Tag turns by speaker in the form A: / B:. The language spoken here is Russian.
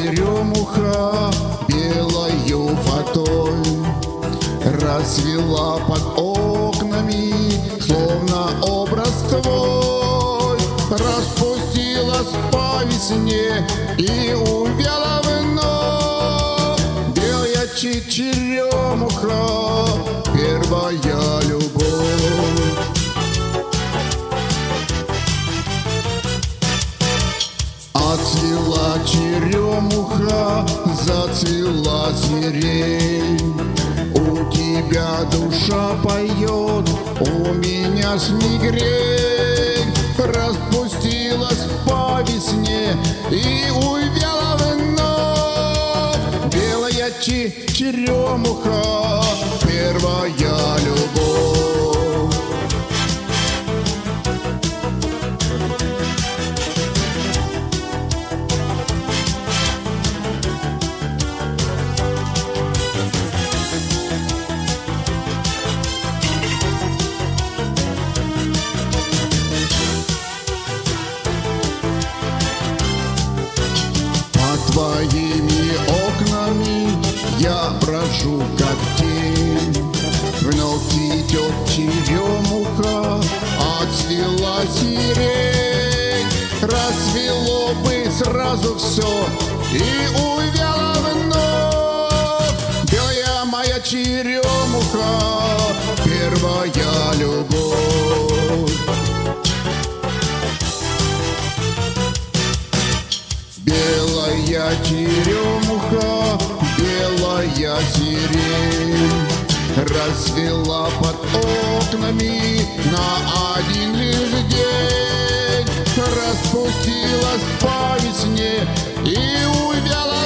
A: черемуха белою фатой расцвела под окнами, словно образ твой. Распустилась по весне и увяла вновь. Белая черемуха, первая любовь. Отцвела черемуха, зацвела сирень. У тебя душа поет, у меня мигрень. Распустилась по весне и увяла вновь. Белая черемуха, первая любовь. Твоими окнами я брожу, как тень. Вновь цветет черемуха, отцвела сирень. Расцвело бы сразу все и увяло вновь. Белая моя черемуха, первая любовь. Белая черемуха, белая сирень расцвела под окнами на один лишь день. Распустилась по весне и увяла